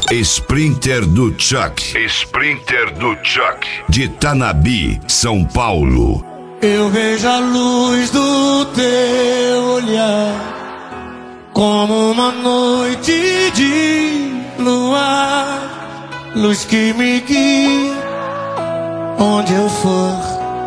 Sprinter do Chuck. Sprinter do Chuck. De Tanabi, São Paulo. Eu vejo a luz do teu olhar como uma noite de luar, luz que me guia onde eu for.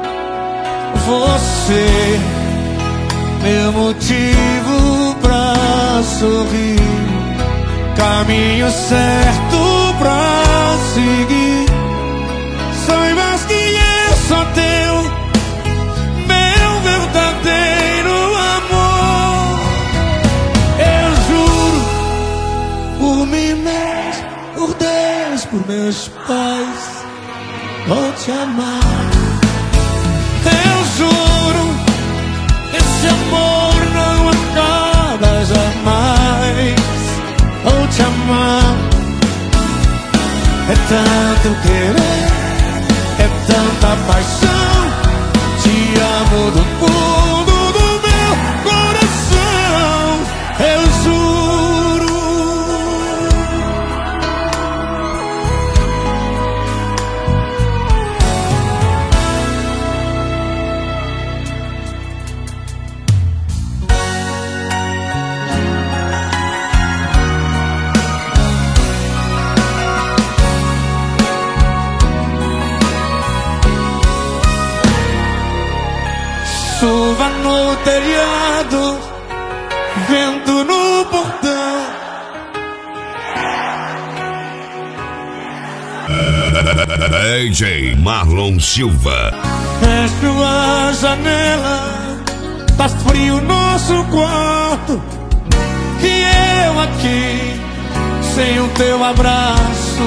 Você, meu motivo pra sorrir, caminho certo pra seguir. Saibas que eu sou teu, meu verdadeiro amor. Eu juro por mim mesmo, por Deus, por meus pais, vou te amar. Eu juro, esse amor não acaba jamais. Vou te amar. É tanto querer, é tanta paixão. Te amo do fundo do meu coração. Eu juro. Chuva no telhado, vento no portão. DJ Marlon Silva. Fecho a janela, tá frio nosso quarto. E eu aqui, sem o teu abraço,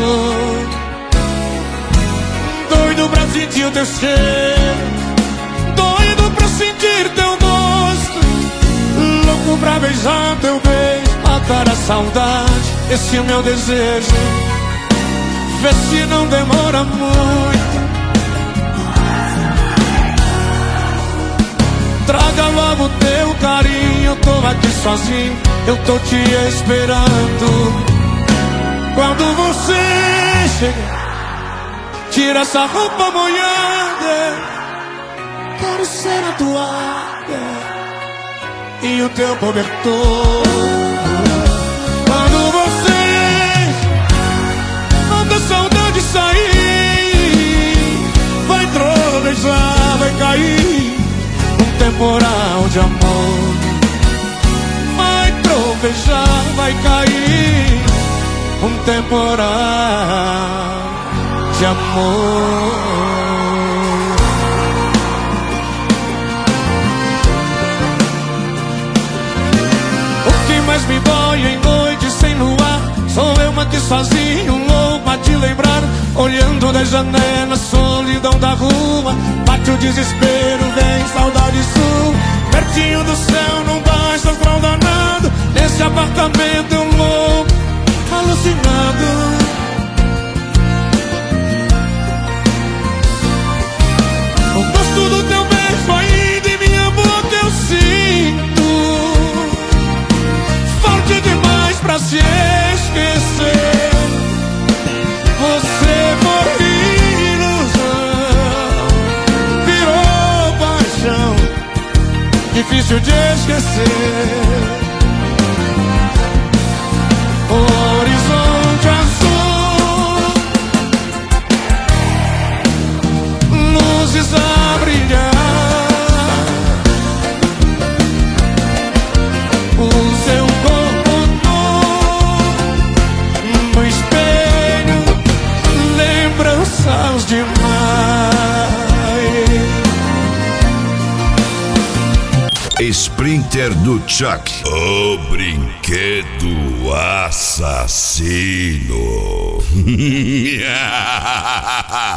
doido pra sentir o teu cheiro, doido pra sentir teu gosto, louco pra beijar teu beijo, matar a saudade, esse é o meu desejo. Vê se não demora muito, traga logo teu carinho. Eu tô aqui sozinho, eu tô te esperando. Quando você chegar, tira essa roupa molhada, quero ser a toalha e o teu cobertor. Quando você não der saudade sair, vai trovejar, vai cair um temporal de amor. Vai trovejar, vai cair um temporal de amor. Mas me dói em noite sem luar, sou eu aqui sozinho, louco a te lembrar. Olhando da janela, solidão da rua, bate o desespero, vem saudade sua. Pertinho do céu, não basta astral danado, nesse apartamento eu louco, alucinado. O gosto do teu beijo ainda em minha boca eu sinto, forte demais pra se esquecer. Você foi ilusão, virou paixão, difícil de esquecer. O horizonte azul, luzes a brilhar, o seu corpo no espelho, lembranças demais. Sprinter do Chuck. O brinquedo assassino.